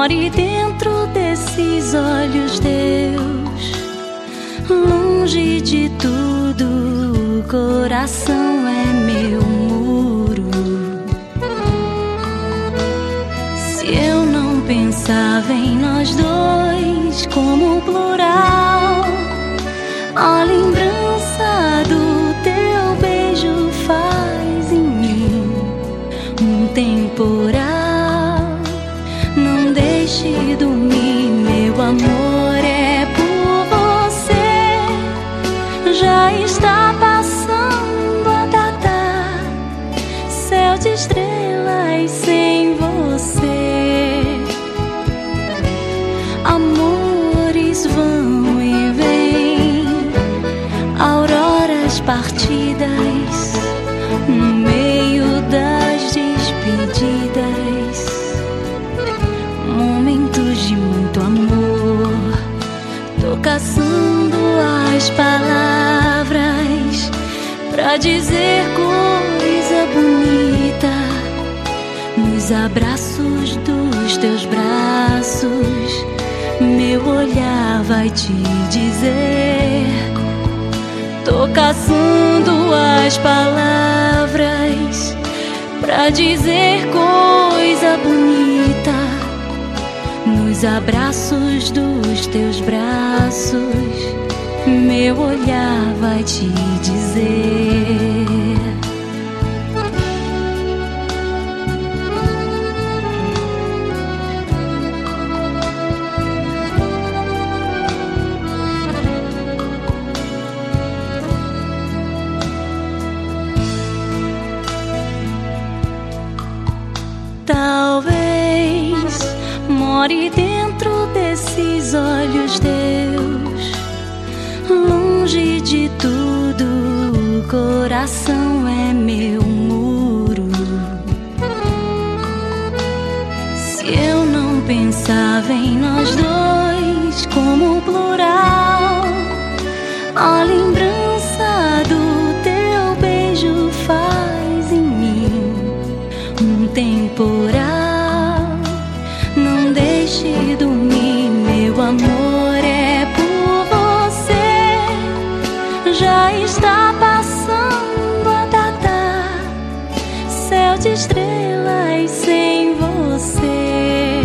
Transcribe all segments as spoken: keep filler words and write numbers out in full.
more dentro desses olhos, Deus. Longe de tudo, o coração é meu muro. Se eu não pensava em nós dois como plural, a lembrança do teu beijo faz em mim um temporal. Não deixe dormir, meu amor, é por você. Já está passando a data, céu de estrelas sem você. Amores vão e vêm, auroras partidas no meio das despedidas. Momentos de muito amor, tô caçando as palavras pra dizer coisa bonita nos abraços dos teus braços. Meu olhar vai te dizer. Tô caçando as palavras pra dizer coisa bonita nos abraços dos teus braços. Meu olhar vai te dizer. Talvez more dentro desses olhos, Deus. Longe de tudo, o coração é meu muro. Se eu não pensava em nós dois como plural, a lembrança do teu beijo faz em mim um temporal. Não deixe dormir, meu amor, é por você. Já está passando a data, céu de estrelas sem você.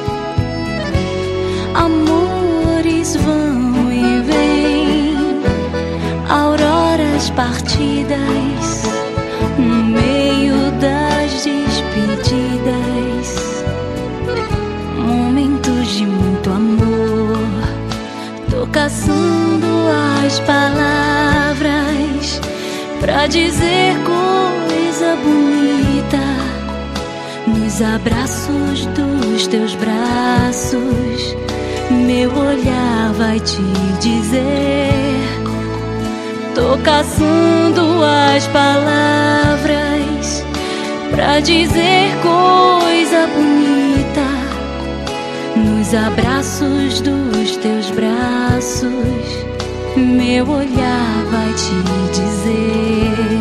Amores vão e vêm, auroras partidas no meio das despedidas. Momentos de muito amor, tô caçando as palavras pra dizer coisa bonita nos abraços dos teus braços. Meu olhar vai te dizer. Tô caçando as palavras pra dizer coisa bonita nos abraços dos teus braços. Meu olhar vai te dizer.